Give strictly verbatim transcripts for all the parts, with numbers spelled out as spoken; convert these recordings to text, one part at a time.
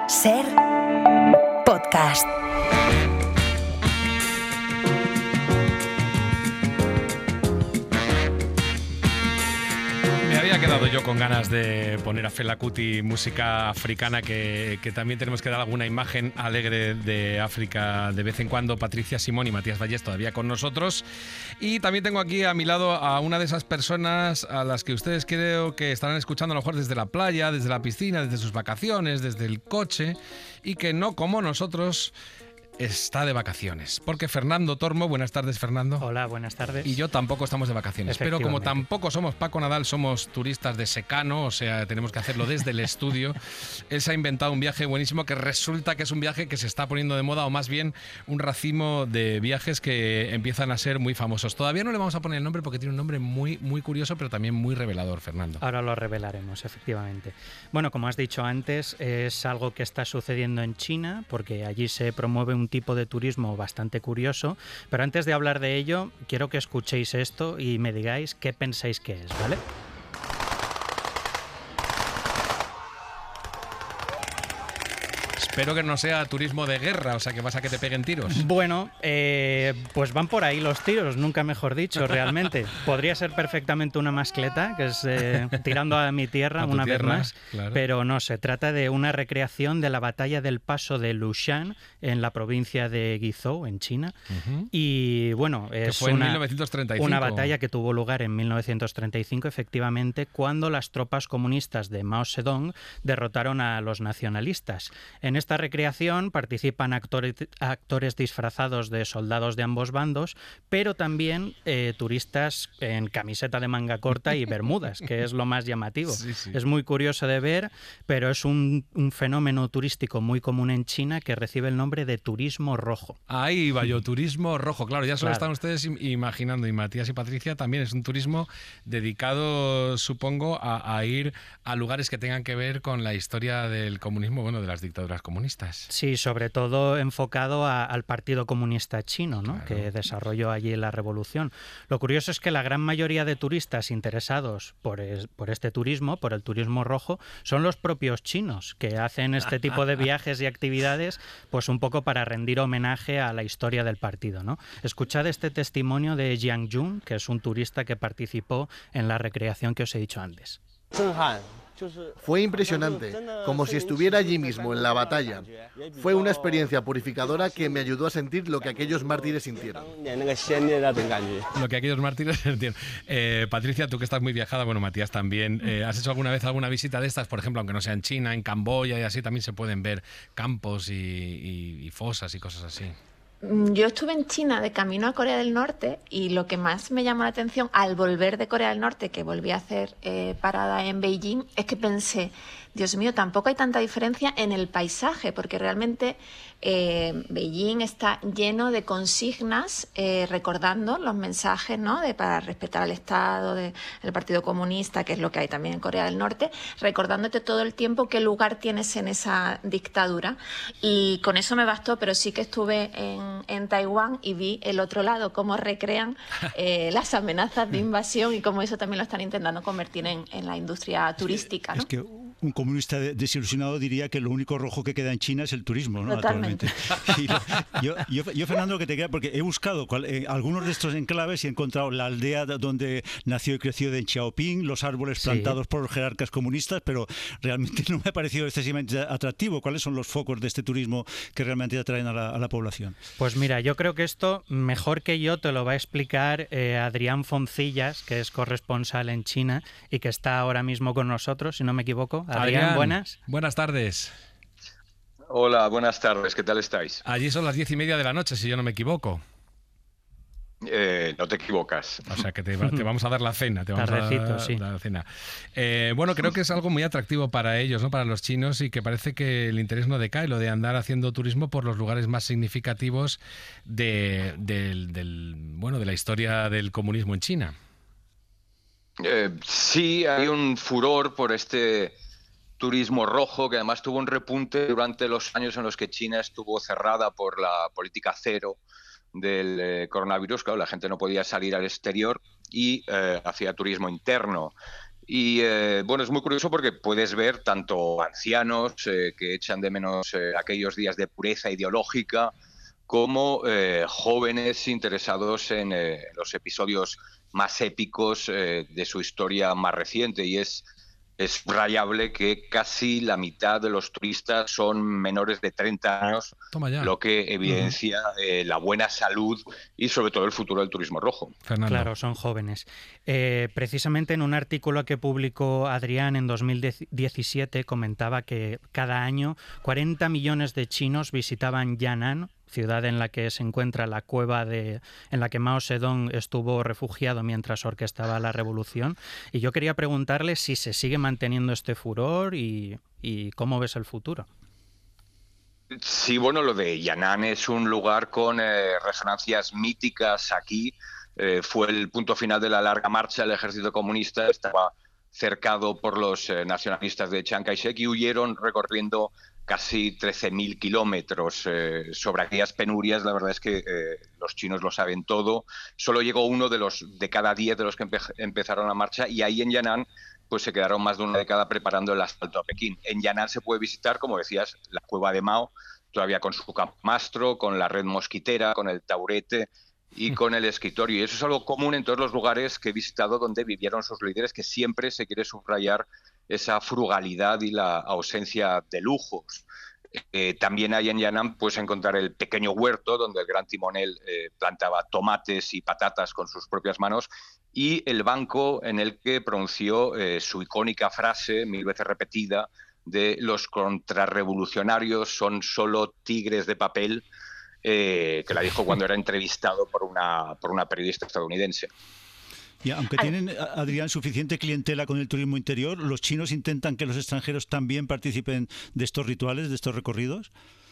Ser podcast. Me había quedado yo con ganas de poner a Fela Kuti música africana, que, que también tenemos que dar alguna imagen alegre de África de vez en cuando. Patricia Simón y Matías Vallés todavía con nosotros. Y también tengo aquí a mi lado a una de esas personas a las que ustedes creo que estarán escuchando a lo mejor desde la playa, desde la piscina, desde sus vacaciones, desde el coche, y que no como nosotros está de vacaciones. Porque Fernando Tormo, buenas tardes, Fernando. Hola, buenas tardes. Y yo tampoco estamos de vacaciones. Pero como tampoco somos Paco Nadal, somos turistas de secano, o sea, tenemos que hacerlo desde el estudio. Él se ha inventado un viaje buenísimo que resulta que es un viaje que se está poniendo de moda, o más bien un racimo de viajes que empiezan a ser muy famosos. Todavía no le vamos a poner el nombre porque tiene un nombre muy, muy curioso, pero también muy revelador, Fernando. Ahora lo revelaremos, efectivamente. Bueno, como has dicho antes, es algo que está sucediendo en China, porque allí se promueve un tipo de turismo bastante curioso, pero antes de hablar de ello, quiero que escuchéis esto y me digáis qué pensáis que es, ¿vale? Espero que no sea turismo de guerra, o sea, que vas a que te peguen tiros. Bueno, eh, pues van por ahí los tiros, nunca mejor dicho, realmente. Podría ser perfectamente una mascleta, que es eh, tirando a mi tierra, a una tierra, vez más, claro. Pero no, se trata de una recreación de la batalla del paso de Lushan en la provincia de Guizhou, en China. Uh-huh. Y bueno, es que fue una, en mil novecientos treinta y cinco. Una batalla que tuvo lugar en mil novecientos treinta y cinco, efectivamente, cuando las tropas comunistas de Mao Zedong derrotaron a los nacionalistas. En esta recreación participan actores, actores disfrazados de soldados de ambos bandos, pero también eh, turistas en camiseta de manga corta y bermudas, que es lo más llamativo. Sí, sí. Es muy curioso de ver, pero es un, un fenómeno turístico muy común en China que recibe el nombre de turismo rojo. Ahí va yo, turismo rojo. Claro, ya se lo están ustedes imaginando, y Matías y Patricia también. Es un turismo dedicado, supongo, a, a ir a lugares que tengan que ver con la historia del comunismo, bueno, de las dictaduras comunistas. Sí, sobre todo enfocado a, al Partido Comunista Chino, ¿no? Claro. Que desarrolló allí la revolución. Lo curioso es que la gran mayoría de turistas interesados por, es, por este turismo, por el turismo rojo, son los propios chinos, que hacen este tipo de viajes y actividades pues un poco para rendir homenaje a la historia del partido, ¿no? Escuchad este testimonio de Jiang Jun, que es un turista que participó en la recreación que os he dicho antes. Fue impresionante, como si estuviera allí mismo, en la batalla. Fue una experiencia purificadora que me ayudó a sentir lo que aquellos mártires sintieron. Lo que aquellos mártires sintieron. Eh, Patricia, tú que estás muy viajada, bueno, Matías también, eh, ¿has hecho alguna vez alguna visita de estas? Por ejemplo, aunque no sea en China, en Camboya y así, también se pueden ver campos y, y, y fosas y cosas así. Yo estuve en China de camino a Corea del Norte, y lo que más me llamó la atención al volver de Corea del Norte, que volví a hacer eh, parada en Beijing, es que pensé, Dios mío, tampoco hay tanta diferencia en el paisaje, porque realmente eh, Beijing está lleno de consignas eh, recordando los mensajes, ¿no?, de para respetar al Estado, de, del Partido Comunista, que es lo que hay también en Corea del Norte, recordándote todo el tiempo qué lugar tienes en esa dictadura. Y con eso me bastó, pero sí que estuve en en Taiwán y vi el otro lado, cómo recrean eh, las amenazas de invasión y cómo eso también lo están intentando convertir en, en la industria turística, ¿no? Es que un comunista desilusionado diría que lo único rojo que queda en China es el turismo, ¿no? Totalmente. Y lo, yo, yo, yo, Fernando, lo que te queda, porque he buscado cual, eh, algunos de estos enclaves y he encontrado la aldea donde nació y creció de Xiaoping, los árboles plantados sí. por los jerarcas comunistas, pero realmente no me ha parecido excesivamente atractivo. ¿Cuáles son los focos de este turismo que realmente atraen a la, a la población? Pues mira, yo creo que esto mejor que yo te lo va a explicar eh, Adrián Foncillas, que es corresponsal en China y que está ahora mismo con nosotros, si no me equivoco. Adrián, Adrián buenas. Buenas tardes. Hola, buenas tardes. ¿Qué tal estáis? Allí son las diez y media de la noche, si yo no me equivoco. Eh, no te equivocas. O sea que te, te vamos a dar la cena. Te vamos Tardecito, a dar sí. la cena. Eh, bueno, creo que es algo muy atractivo para ellos, ¿no? Para los chinos, y que parece que el interés no decae, lo de andar haciendo turismo por los lugares más significativos de, del, del, bueno, de la historia del comunismo en China. Eh, sí, hay un furor por este turismo rojo, que además tuvo un repunte durante los años en los que China estuvo cerrada por la política cero del eh, coronavirus. Claro, la gente no podía salir al exterior y eh, hacía turismo interno. Y eh, bueno, es muy curioso porque puedes ver tanto ancianos eh, que echan de menos eh, aquellos días de pureza ideológica, como eh, jóvenes interesados en eh, los episodios más épicos eh, de su historia más reciente. Y es, es rayable que casi la mitad de los turistas son menores de treinta años, lo que evidencia uh-huh. eh, la buena salud y sobre todo el futuro del turismo rojo. Fernando. Claro, son jóvenes. Eh, precisamente en un artículo que publicó Adrián en dos mil diecisiete comentaba que cada año cuarenta millones de chinos visitaban Yan'an, ciudad en la que se encuentra la cueva de, en la que Mao Zedong estuvo refugiado mientras orquestaba la revolución. Y yo quería preguntarle si se sigue manteniendo este furor y, y cómo ves el futuro. Sí, bueno, lo de Yan'an es un lugar con eh, resonancias míticas aquí. Eh, fue el punto final de la larga marcha del ejército comunista. Estaba cercado por los eh, nacionalistas de Chiang Kai-shek y huyeron recorriendo casi trece mil kilómetros eh, sobre aquellas penurias. La verdad es que eh, los chinos lo saben todo. Solo llegó uno de los de cada diez de los que empe empezaron la marcha, y ahí en Yan'an pues se quedaron más de una década preparando el asalto a Pekín. En Yan'an se puede visitar, como decías, la cueva de Mao, todavía con su campamastro, con la red mosquitera, con el taurete y con el escritorio. Y eso es algo común en todos los lugares que he visitado donde vivieron sus líderes, que siempre se quiere subrayar esa frugalidad y la ausencia de lujos. Eh, también hay en Yan'an puedes encontrar el pequeño huerto donde el gran timonel eh, plantaba tomates y patatas con sus propias manos, y el banco en el que pronunció eh, su icónica frase, mil veces repetida, de los contrarrevolucionarios son solo tigres de papel, eh, que la dijo cuando era entrevistado por una, por una periodista estadounidense. Y aunque tienen, Adrián, suficiente clientela con el turismo interior, ¿los chinos intentan que los extranjeros también participen de estos rituales, de estos recorridos?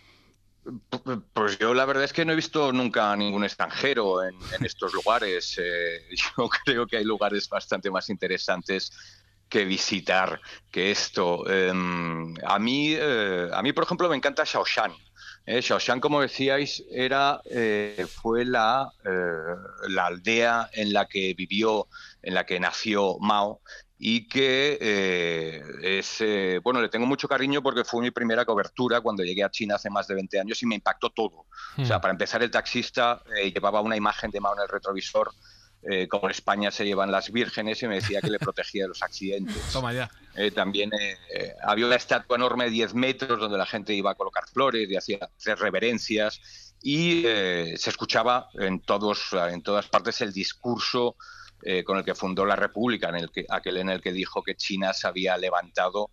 Pues yo la verdad es que no he visto nunca a ningún extranjero en, en estos lugares. Eh, yo creo que hay lugares bastante más interesantes que visitar que esto. Eh, a mí, eh, a mí, por ejemplo, me encanta Shaoshan. Eh, Shaoshan, como decíais, era, eh, fue la, eh, la aldea en la que vivió, en la que nació Mao, y que eh, es, eh, bueno, le tengo mucho cariño porque fue mi primera cobertura cuando llegué a China hace más de veinte años y me impactó todo. Mm. O sea, para empezar, el taxista eh, llevaba una imagen de Mao en el retrovisor, Eh, como en España se llevan las vírgenes, y me decía que le protegía de los accidentes. Toma ya. Eh, también eh, había una estatua enorme de diez metros donde la gente iba a colocar flores y hacía tres reverencias, y eh, se escuchaba en, todos, en todas partes el discurso eh, con el que fundó la República, en el que, aquel en el que dijo que China se había levantado.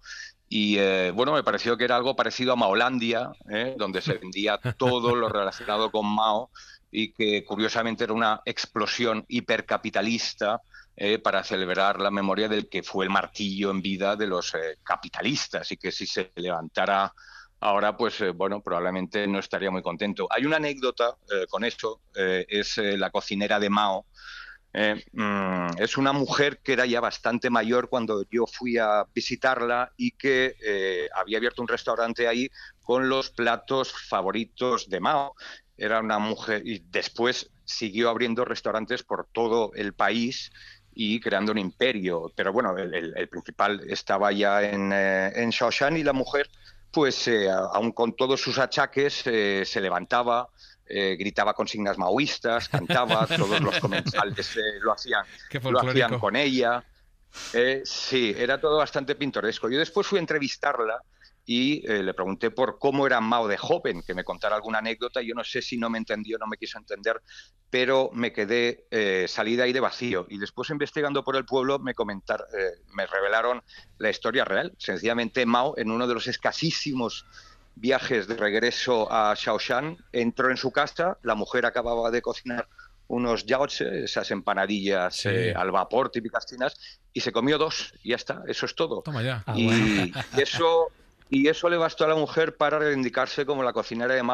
Y eh, bueno, me pareció que era algo parecido a Maolandia, ¿eh? donde se vendía todo lo relacionado con Mao, y que curiosamente era una explosión hipercapitalista eh, para celebrar la memoria del que fue el martillo en vida de los eh, capitalistas, y que si se levantara ahora, pues eh, bueno, probablemente no estaría muy contento. Hay una anécdota eh, con esto, eh, es eh, la cocinera de Mao. Eh, mm, es una mujer que era ya bastante mayor cuando yo fui a visitarla, y que eh, había abierto un restaurante ahí con los platos favoritos de Mao. Era una mujer, y después siguió abriendo restaurantes por todo el país y creando un imperio. Pero bueno, el, el, el principal estaba ya en, eh, en Shaoshan, y la mujer, pues eh, aún con todos sus achaques, eh, se levantaba, eh, gritaba consignas maoístas, cantaba, todos los comensales eh, lo hacían, lo hacían con ella. Eh, sí, era todo bastante pintoresco. Yo después fui a entrevistarla y eh, le pregunté por cómo era Mao de joven, que me contara alguna anécdota. Yo no sé si no me entendió, no me quiso entender, pero me quedé, eh, salí de ahí de vacío. Y después, investigando por el pueblo, me comentar, eh, me revelaron la historia real. Sencillamente, Mao, en uno de los escasísimos viajes de regreso a Shaoshan, entró en su casa, la mujer acababa de cocinar unos yaozi, esas empanadillas sí. eh, al vapor típicas chinas, y se comió dos, y ya está, eso es todo. Toma ya. Y, ah, bueno. y eso... Y eso le bastó a la mujer para reivindicarse como la cocinera de Mao,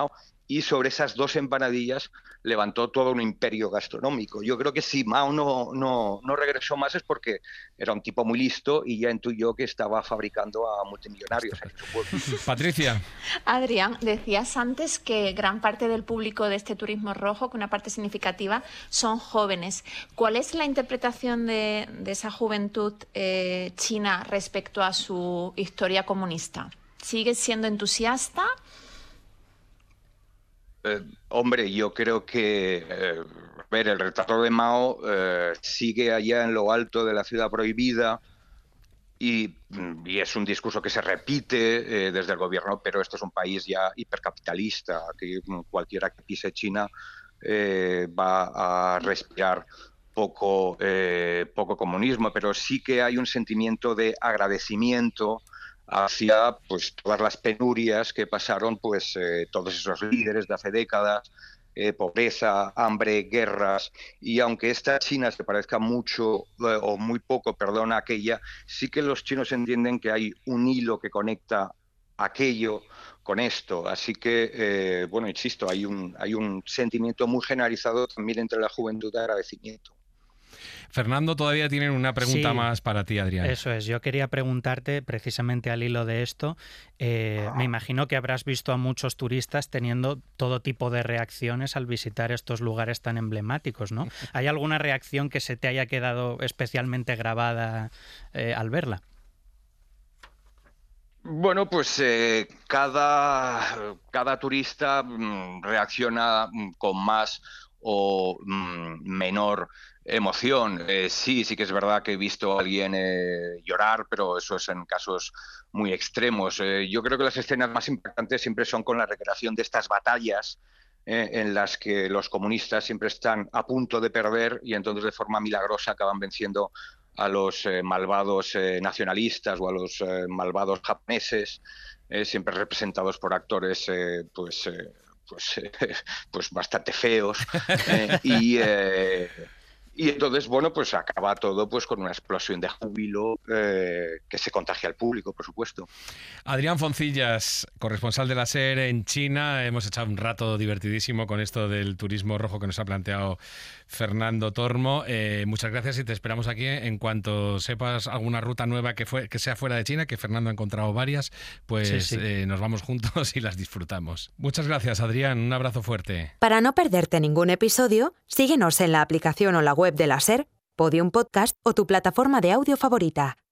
y sobre esas dos empanadillas levantó todo un imperio gastronómico. Yo creo que si Mao no, no, no regresó más es porque era un tipo muy listo y ya intuyó que estaba fabricando a multimillonarios en su pueblo. Patricia. Adrián, decías antes que gran parte del público de este turismo rojo, que una parte significativa, son jóvenes. ¿Cuál es la interpretación de, de esa juventud eh, china respecto a su historia comunista? ¿Sigue siendo entusiasta? Eh, hombre, yo creo que eh, ver, el retrato de Mao eh, sigue allá en lo alto de la ciudad prohibida y, y es un discurso que se repite eh, desde el gobierno, pero esto es un país ya hipercapitalista, que cualquiera que pise China eh, va a respirar poco, eh, poco comunismo, pero sí que hay un sentimiento de agradecimiento hacia pues todas las penurias que pasaron pues eh, todos esos líderes de hace décadas, eh, pobreza, hambre, guerras, y aunque esta China se parezca mucho eh, o muy poco, perdón, a aquella, sí que los chinos entienden que hay un hilo que conecta aquello con esto, así que eh, bueno, insisto, hay un, hay un sentimiento muy generalizado también entre la juventud de agradecimiento. Fernando, todavía tienen una pregunta sí, más para ti, Adrián. Eso es, yo quería preguntarte precisamente al hilo de esto, eh, me imagino que habrás visto a muchos turistas teniendo todo tipo de reacciones al visitar estos lugares tan emblemáticos, ¿no? ¿Hay alguna reacción que se te haya quedado especialmente grabada eh, al verla? Bueno, pues eh, cada, cada turista mm, reacciona mm, con más o mm, menor emoción. Eh, sí, sí que es verdad que he visto a alguien eh, llorar, pero eso es en casos muy extremos. Eh, yo creo que las escenas más impactantes siempre son con la recreación de estas batallas eh, en las que los comunistas siempre están a punto de perder y entonces de forma milagrosa acaban venciendo a los eh, malvados eh, nacionalistas o a los eh, malvados japoneses, eh, siempre representados por actores eh, pues, eh, pues, eh, pues bastante feos. Eh, y, eh, y entonces, bueno, pues acaba todo pues con una explosión de júbilo eh, que se contagia al público, por supuesto. Adrián Foncillas, corresponsal de la SER en China. Hemos echado un rato divertidísimo con esto del turismo rojo que nos ha planteado Fernando Tormo. Eh, muchas gracias y te esperamos aquí en cuanto sepas alguna ruta nueva que, fue, que sea fuera de China, que Fernando ha encontrado varias, pues sí, sí. Eh, nos vamos juntos y las disfrutamos. Muchas gracias, Adrián. Un abrazo fuerte. Para no perderte ningún episodio, síguenos en la aplicación o la web de la SER, Podium Podcast o tu plataforma de audio favorita.